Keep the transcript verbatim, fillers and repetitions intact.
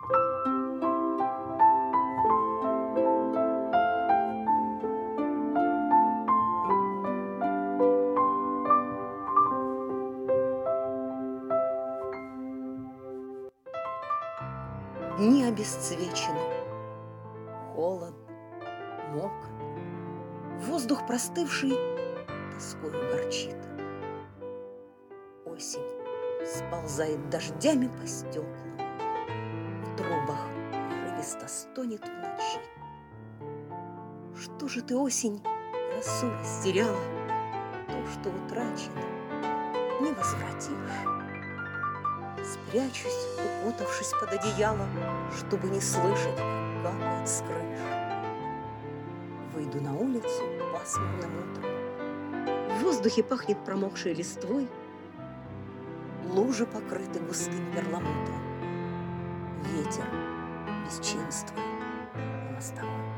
Дни обесцвечены, холодно, мокро, воздух простывший тоскою горчит. Осень сползает дождями по стеклам, в трубах прерывисто стонет в ночи. Что же ты, осень, росу растеряла? То, что утрачено, не возвратишь. Спрячусь, укутавшись под одеяло, чтобы не слышать, как капает с крыш. Выйду на улицу пасмурным утром. В воздухе пахнет промокшей листвой. Лужи покрыты густым перламутром. Ветер бесчинствует на мостовой.